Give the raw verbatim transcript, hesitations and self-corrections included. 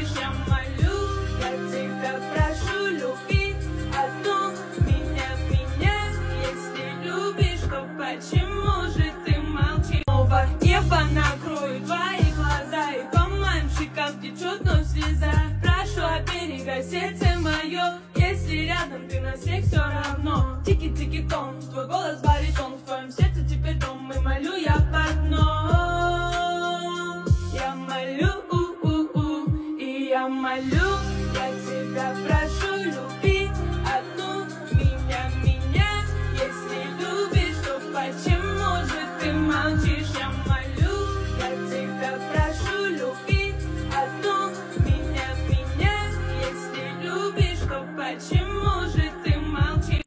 молчишь, я молю, я тебя прошу любить одну меня, меня. Если любишь, то почему же ты молчишь? Снова небо накроет твои глаза, и по моим щекам течет ночь слеза. Прошу, оберегай сердце мое, если рядом ты, на всех все равно. Тики-тики-тон, твой голос баритон, в твоем сердце теперь дом, и молю я по дном. Я молю, у -у -у, и я молю, я тебя прошу любить одну меня, меня. Если любишь, то почему же ты молчишь? Я молю.